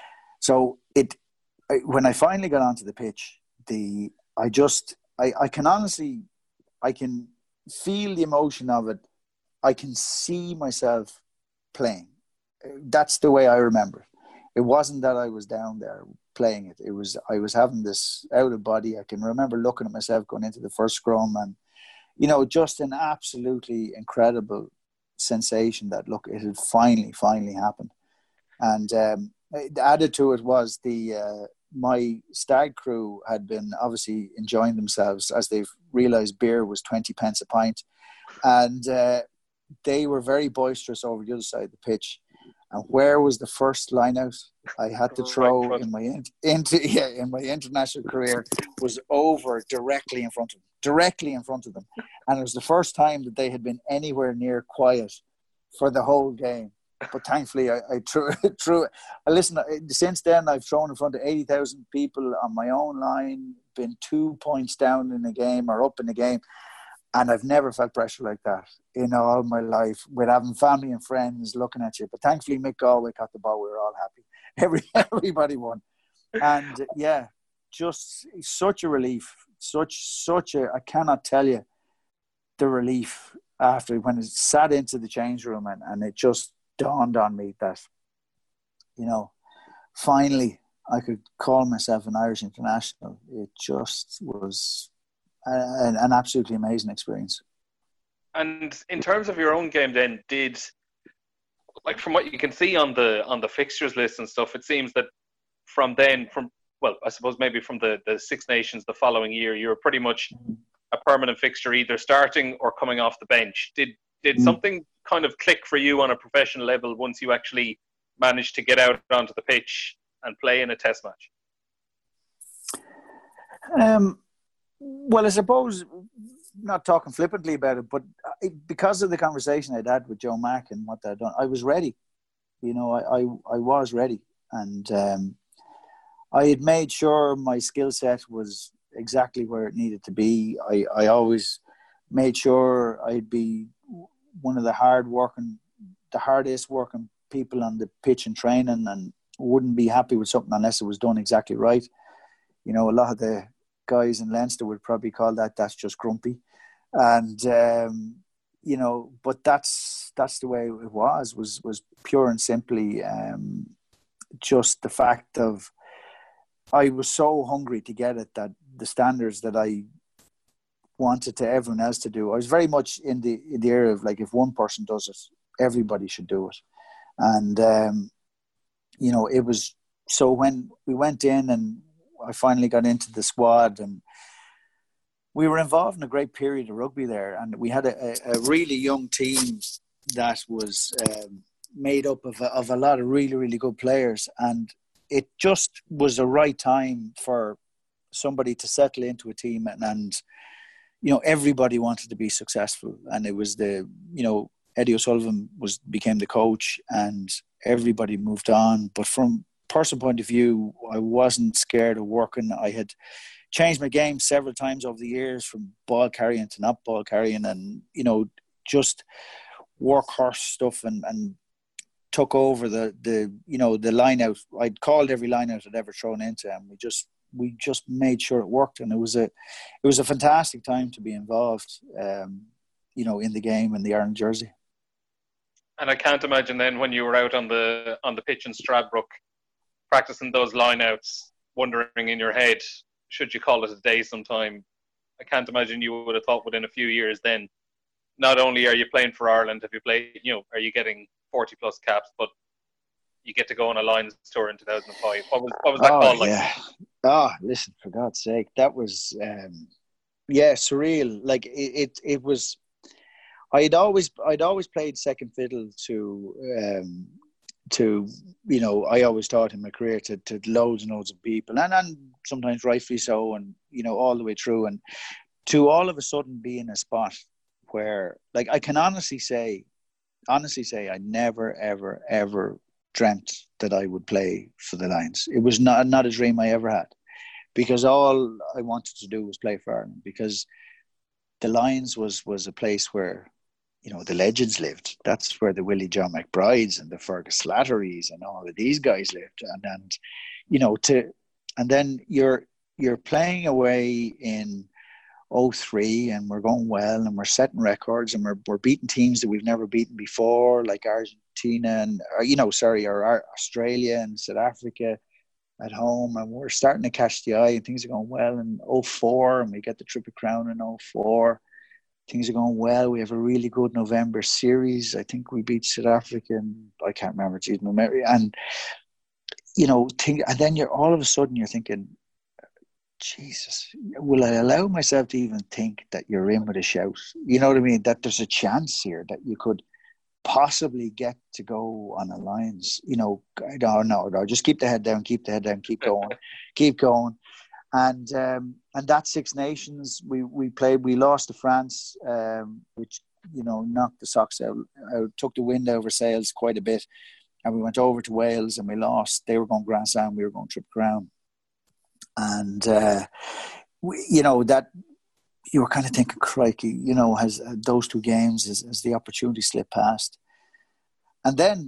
so it, I, when I finally got onto the pitch, the I just, I, I can honestly, I can feel the emotion of it. I can see myself playing. That's the way I remember it. It wasn't that I was down there playing it. It was, I was having this out of body. I can remember looking at myself going into the first scrum and, you know, just an absolutely incredible sensation that, look, it had finally, finally happened. And um, added to it was the, uh, my stag crew had been obviously enjoying themselves as they've realised beer was twenty pence a pint. And uh, they were very boisterous over the other side of the pitch. And where was the first line out I had to throw in my in, into yeah in my international career was over directly in front of them, directly in front of them, and it was the first time that they had been anywhere near quiet for the whole game. But thankfully, I, I threw threw. I listen. Since then, I've thrown in front of eighty thousand people on my own line, been two points down in the game or up in the game. And I've never felt pressure like that in all my life with having family and friends looking at you. But thankfully, Mick Galway caught the ball. We were all happy. Every, everybody won. And yeah, just such a relief. Such, such a, I cannot tell you the relief after when it sat into the change room and, and it just dawned on me that, you know, finally I could call myself an Irish international. It just was An, an absolutely amazing experience. And in terms of your own game then, did, like from what you can see on the on the fixtures list and stuff, it seems that from then, from well, I suppose maybe from the, the Six Nations the following year, you were pretty much a permanent fixture, either starting or coming off the bench. Did did mm. something kind of click for you on a professional level once you actually managed to get out onto the pitch and play in a test match? Um. Well, I suppose, not talking flippantly about it, but because of the conversation I'd had with Joe Mack and what they'd done, I was ready. You know, I, I, I was ready. And um, I had made sure my skill set was exactly where it needed to be. I, I always made sure I'd be one of the hard working, the hardest working people on the pitch and training, and wouldn't be happy with something unless it was done exactly right. You know, a lot of the guys in Leinster would probably call that that's just grumpy, and um, you know, but that's that's the way it was was was pure and simply um, just the fact of I was so hungry to get it that the standards that I wanted to everyone else to do, I was very much in the in the area of like, if one person does it, everybody should do it. And um, you know, it was so when we went in and I finally got into the squad, and we were involved in a great period of rugby there, and we had a, a really young team that was um, made up of a, of a lot of really, really good players. And it just was the right time for somebody to settle into a team, and, and you know, everybody wanted to be successful, and it was the, you know, Eddie O'Sullivan was became the coach, and everybody moved on. But from personal point of view, I wasn't scared of working. I had changed my game several times over the years, from ball carrying to not ball carrying, and, you know, just workhorse stuff, and, and took over the, the, you know, the line out. I'd called every line out I'd ever thrown into, and we just, we just made sure it worked. And it was a, it was a fantastic time to be involved, um, you know, in the game in the Ireland jersey. And I can't imagine then when you were out on the, on the pitch in Stradbrook, practicing those lineouts, wondering in your head, should you call it a day sometime? I can't imagine you would have thought within a few years then, not only are you playing for Ireland, have you played, you know, are you getting forty plus caps, but you get to go on a Lions tour in two thousand five. What was, what was that oh, call like? Yeah. Oh, listen, for God's sake, that was, um, yeah, surreal. Like it, it, it was, I'd always, I'd always played second fiddle to, um, to, you know, I always taught in my career to, to loads and loads of people, and, and sometimes rightfully so, and, you know, all the way through, and to all of a sudden be in a spot where, like, I can honestly say, honestly say, I never, ever, ever dreamt that I would play for the Lions. It was not, not a dream I ever had, because all I wanted to do was play for Ireland, because the Lions was, was a place where, you know, the legends lived. That's where the Willie John McBrides and the Fergus Slatterys and all of these guys lived. And, and, you know, to, and then you're, you're playing away in oh three, and we're going well, and we're setting records, and we're, we're beating teams that we've never beaten before, like Argentina and, or, you know, sorry, or, or Australia and South Africa at home. And we're starting to catch the eye, and things are going well in oh four, and we get the Triple Crown in oh four. Things are going well. We have a really good November series. I think we beat South Africa, and I can't remember, geez, my memory. And, you know, think, and then you're all of a sudden you're thinking, Jesus, will I allow myself to even think that you're in with a shout? You know what I mean? That there's a chance here that you could possibly get to go on a Lions. You know, no, no, no. Just keep the head down, keep the head down, keep going, keep going. And um, and that Six Nations, we, we played, we lost to France, um, which, you know, knocked the socks out, out, took the wind over sails quite a bit. And we went over to Wales and we lost. They were going Grand Slam, we were going Triple Crown. And, uh, we, you know, that you were kind of thinking, crikey, you know, has uh, those two games, as, as the opportunity slipped past. And then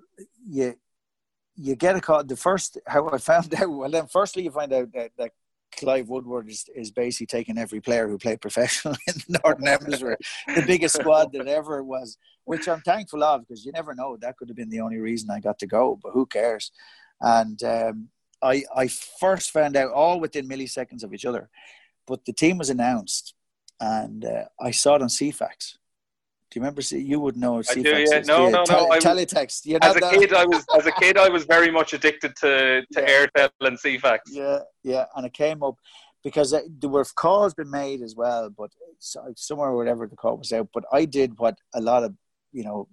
you you get a call. The first, how I found out, well, then firstly you find out that, that Clive Woodward is, is basically taking every player who played professional in the Northern Hemisphere, the biggest squad that ever was, which I'm thankful of, because you never know. That could have been the only reason I got to go, but who cares? And um, I, I first found out all within milliseconds of each other, but the team was announced, and uh, I saw it on C FAX. Do you remember? You would know what I C do, FAX yeah. is. No, yeah. no, Tele- no. I was, teletext. You as a that? kid, I was as a kid, I was very much addicted to, to Yeah. Airtel and C FAX. Yeah, yeah, and it came up because uh, there were calls been made as well, but somewhere or whatever the call was out. But I did what a lot of, you know,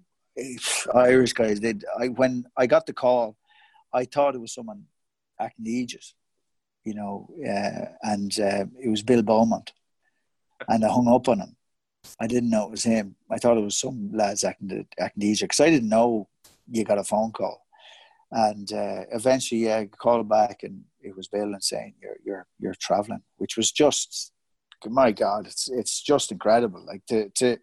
Irish guys did. I when I got the call, I thought it was someone acting the Aegis, you know, uh, and uh, it was Bill Beaumont, and I hung up on him. I didn't know it was him. I thought it was some lads acting the acting the Aegis, because I didn't know you got a phone call. And uh, eventually, yeah, I called back, and it was Bill and saying you're you're you're traveling, which was just, my God, it's it's just incredible. Like to to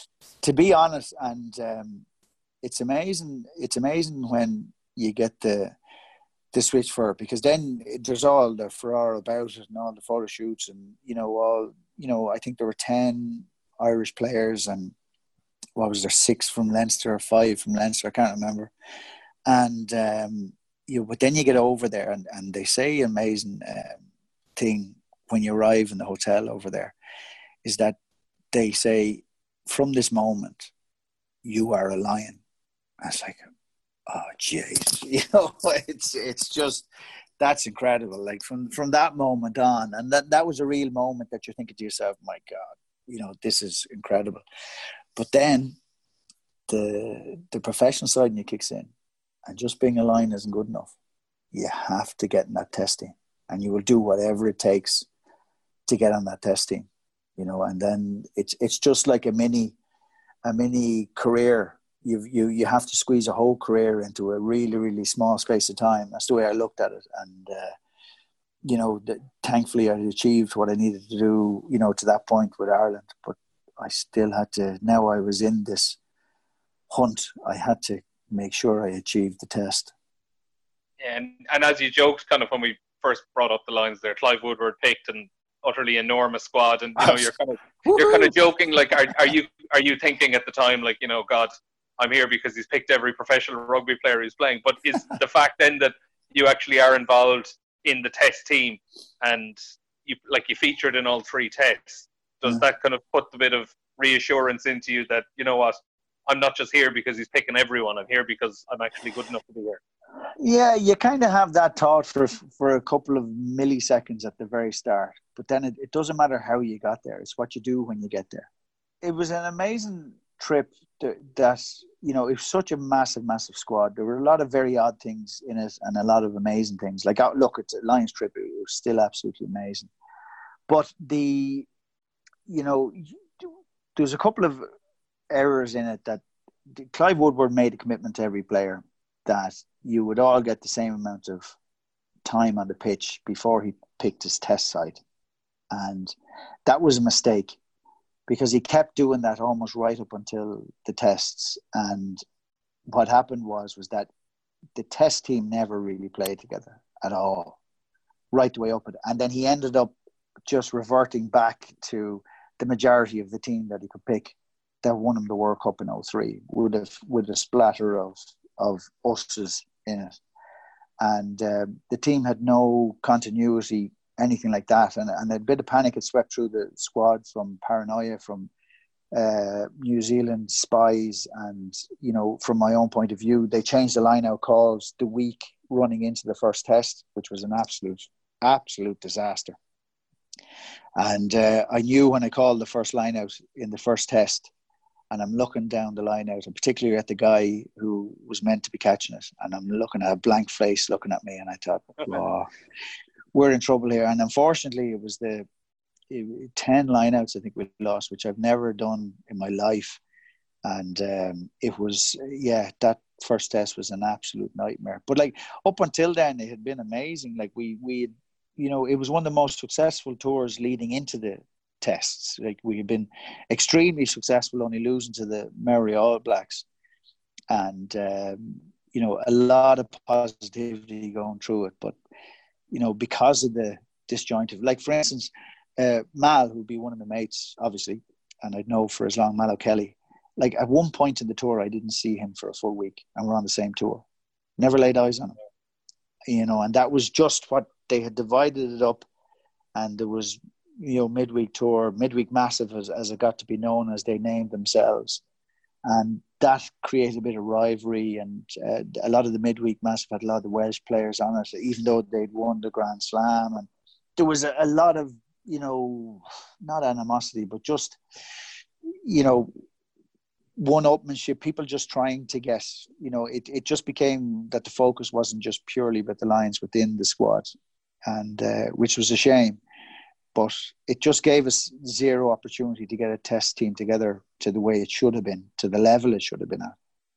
to be honest, and um, it's amazing. It's amazing when you get the the switch for it, because then there's all the furore about it and all the photo shoots, and you know all you know. I think there were ten Irish players, and what was there, six from Leinster or five from Leinster? I can't remember. And um, you, but then you get over there, and, and they say an amazing um, thing when you arrive in the hotel over there is that they say, from this moment, you are a Lion. I was like, oh, jeez, you know, it's it's just, that's incredible. Like from, from that moment on, and that, that was a real moment that you're thinking to yourself, my God, you know, this is incredible. But then the the professional side in you kicks in. And just being a Lion isn't good enough. you have to get in that test team, and you will do whatever it takes to get on that test team, you know. And then it's it's just like a mini a mini career. You you you have to squeeze a whole career into a really really small space of time. That's the way I looked at it, and uh, you know, the, thankfully I achieved what I needed to do, you know, to that point with Ireland. But I still had to. Now I was in this hunt. I had to make sure I achieved the test. And and as you joked, kind of when we first brought up the lines there, Clive Woodward picked an utterly enormous squad, and you know you're kind of you're kind of joking. Like, are are you are you thinking at the time, like, you know, God, I'm here because he's picked every professional rugby player who's playing? But is the fact then that you actually are involved in the test team, and you like you featured in all three tests, does yeah. that kind of put a bit of reassurance into you that, you know what, I'm not just here because he's picking everyone, I'm here because I'm actually good enough to be here? Yeah, you kind of have that thought for for a couple of milliseconds at the very start, but then it, it doesn't matter how you got there. It's what you do when you get there. It was an amazing trip that, that, you know, it was such a massive, massive squad. There were a lot of very odd things in it and a lot of amazing things. Like, look, it's a Lions trip. It was still absolutely amazing. But the, you know, there's a couple of errors in it that Clive Woodward made a commitment to every player that you would all get the same amount of time on the pitch before he picked his test side. And that was a mistake, because he kept doing that almost right up until the tests. And what happened was, was that the test team never really played together at all, right the way up. And then he ended up just reverting back to the majority of the team that he could pick that won him the World Cup in oh three with a, with a splatter of, of us's in it. And uh, the team had no continuity, anything like that. And, and a bit of panic had swept through the squad from paranoia, from uh, New Zealand spies. And, you know, from my own point of view, they changed the line-out calls the week running into the first test, which was an absolute, absolute disaster. And uh, I knew when I called the first line-out in the first test, and I'm looking down the line-out, and particularly at the guy who was meant to be catching it, and I'm looking at a blank face looking at me, and I thought, oh, we're in trouble here. And unfortunately, it was the it, ten lineouts I think we lost, which I've never done in my life. And um, it was, yeah, that first test was an absolute nightmare. But like up until then, it had been amazing. Like we, we, had, you know, it was one of the most successful tours leading into the tests. Like we had been extremely successful, only losing to the Maori All Blacks. And, um, you know, a lot of positivity going through it. But, you know, because of the disjointed, like for instance, uh, Mal, who'd be one of my mates, obviously, and I'd know for as long, Mal O'Kelly, like at one point in the tour, I didn't see him for a full week, and we're on the same tour. Never laid eyes on him, you know, and that was just what they had divided it up. And there was, you know, midweek tour, midweek massive, as, as it got to be known, as they named themselves. And that created a bit of rivalry, and uh, a lot of the midweek massive had a lot of the Welsh players on it, even though they'd won the Grand Slam. And there was a, a lot of, you know, not animosity, but just, you know, one-upmanship, people just trying to get, you know, it, it just became that the focus wasn't just purely about the Lions within the squad, and uh, which was a shame. But it just gave us zero opportunity to get a test team together to the way it should have been, to the level it should have been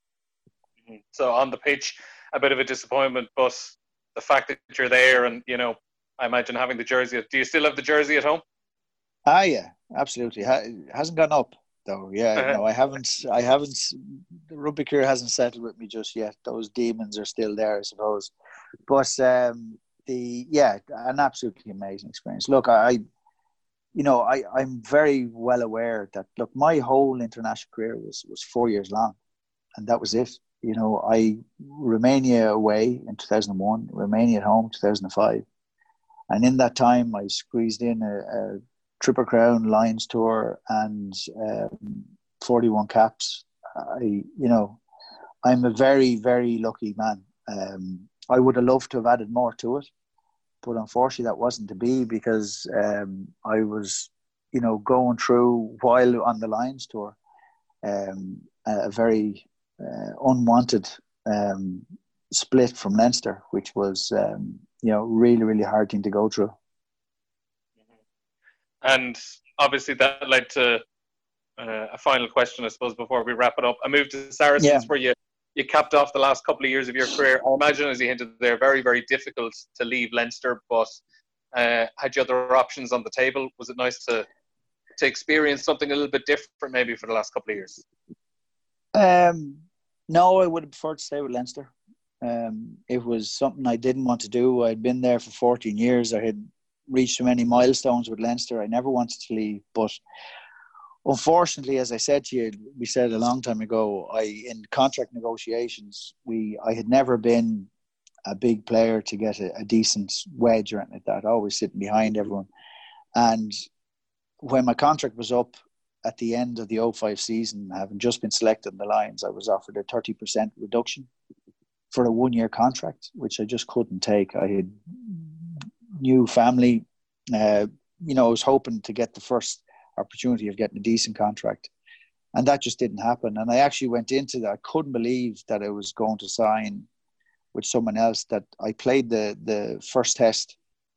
at. So on the pitch, a bit of a disappointment, but the fact that you're there and, you know, I imagine having the jersey. Do you still have the jersey at home? Ah, yeah, absolutely. It hasn't gone up, though. Yeah, uh-huh. no, I haven't. I haven't. The rugby career hasn't settled with me just yet. Those demons are still there, I suppose. But um, the yeah, an absolutely amazing experience. Look, I, you know, I I'm very well aware that look, my whole international career was was four years long, and that was it. You know, I Romania away in two thousand one, Romania at home two thousand five, and in that time I squeezed in a, a Triple Crown Lions tour and um, forty-one caps. I, you know, I'm a very, very lucky man. Um, I would have loved to have added more to it, but unfortunately that wasn't to be, because um, I was, you know, going through while on the Lions tour, um, a very uh, unwanted um, split from Leinster, which was um, you know really really hard thing to go through. And obviously that led to uh, a final question, I suppose, before we wrap it up. I moved to Saracens, yeah. where you, you capped off the last couple of years of your career. I imagine, as you hinted there, very, very difficult to leave Leinster, but uh, had you other options on the table? Was it nice to to experience something a little bit different maybe for the last couple of years? Um, no, I would have preferred to stay with Leinster. Um, it was something I didn't want to do. I'd been there for fourteen years. I had reached so many milestones with Leinster. I never wanted to leave, but unfortunately, as I said to you, we said a long time ago, I in contract negotiations, we I had never been a big player to get a, a decent wage or anything like that, always sitting behind everyone. And when my contract was up at the end of the oh five season, having just been selected in the Lions, I was offered a thirty percent reduction for a one-year contract, which I just couldn't take. I had new family, uh, you know, I was hoping to get the first opportunity of getting a decent contract, and that just didn't happen. And I actually went into that. I couldn't believe that I was going to sign with someone else, that I played the, the first test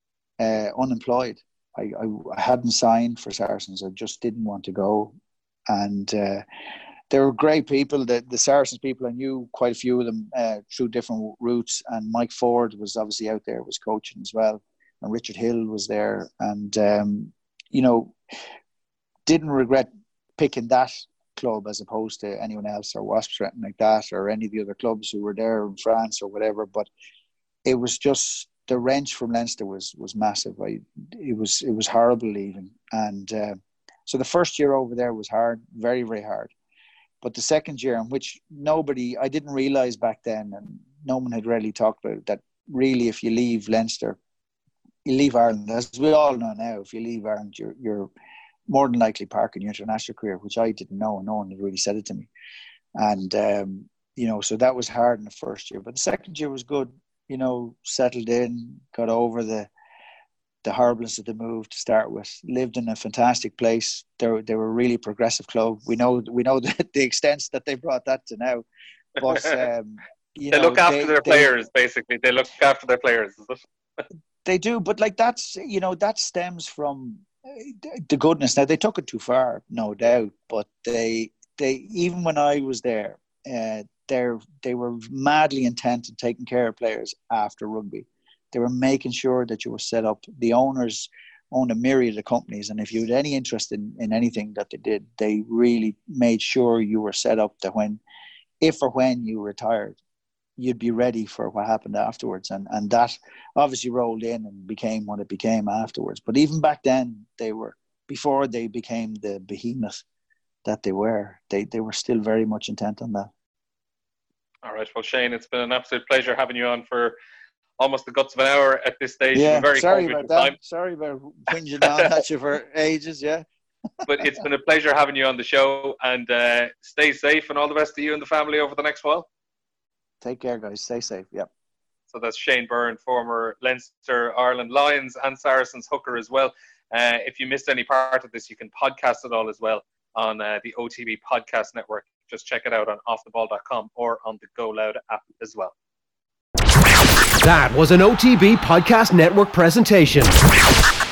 uh, unemployed. I, I, I hadn't signed for Saracens. I just didn't want to go. And uh, they were great people. The, the Saracens people, I knew quite a few of them uh, through different routes. And Mike Ford was obviously out there, was coaching as well. And Richard Hill was there. And, um, you know, didn't regret picking that club as opposed to anyone else, or Wasps or anything like that, or any of the other clubs who were there in France or whatever. But it was just, the wrench from Leinster was was massive. I, it was it was horrible leaving. And uh, so the first year over there was hard, very, very hard. But the second year, in which nobody, I didn't realise back then, and no one had really talked about it, that really if you leave Leinster, you leave Ireland. As we all know now, if you leave Ireland, you're you're more than likely parking your international career, which I didn't know, and no one had really said it to me. And, um, you know, so that was hard in the first year. But the second year was good, you know, settled in, got over the the horribleness of the move to start with, lived in a fantastic place. They were, they were a really progressive club. We know we know the, the extents that they brought that to now. But, um, you they know, look after they, their they, players, basically. They look after their players, is it? They do, but like that's, you know, that stems from the goodness. Now, they took it too far, no doubt, but they, they even when I was there, uh, they're, they were madly intent on taking care of players after rugby. They were making sure that you were set up. The owners owned a myriad of companies, and if you had any interest in, in anything that they did, they really made sure you were set up that when, if or when you retired, you'd be ready for what happened afterwards. And and that obviously rolled in and became what it became afterwards. But even back then, they were, before they became the behemoth that they were, they, they were still very much intent on that. All right. Well, Shane, it's been an absolute pleasure having you on for almost the guts of an hour at this stage. Yeah, very sorry about that. Time. Sorry about whinging on at you for ages, yeah. But it's been a pleasure having you on the show, and uh, stay safe, and all the best to you and the family over the next while. Take care, guys. Stay safe. Yep. So that's Shane Byrne, former Leinster, Ireland Lions and Saracens hooker as well. Uh, if you missed any part of this, you can podcast it all as well on uh, the O T B Podcast Network. Just check it out on off the ball dot com or on the Go Loud app as well. That was an O T B Podcast Network presentation.